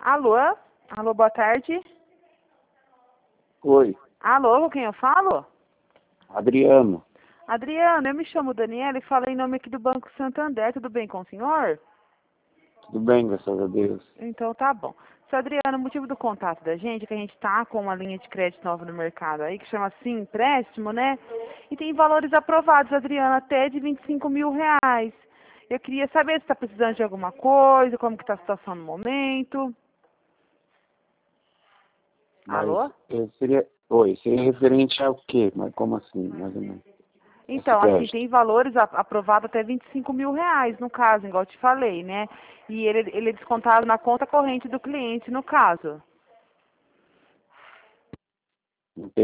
Alô? Alô, boa tarde. Oi, Alô, com quem eu falo? Adriano. Adriano, eu me chamo Daniela e falo em nome aqui do Banco Santander. Tudo bem com o senhor? Tudo bem, graças a Deus. Então tá bom. Seu Adriano, o motivo do contato da gente é que a gente tá com uma linha de crédito nova no mercado aí, que chama assim, empréstimo, né? E tem valores aprovados, Adriano, até de R$ 25.000. Eu queria saber se está precisando de alguma coisa, como que tá a situação no momento. Mas Alô? seria referente ao quê? Mas como assim, mais ou menos? Esse Então, assim, crédito. tem valores aprovados até R$ 25.000, no caso, igual eu te falei, né? E ele é descontado na conta corrente do cliente, no caso. Não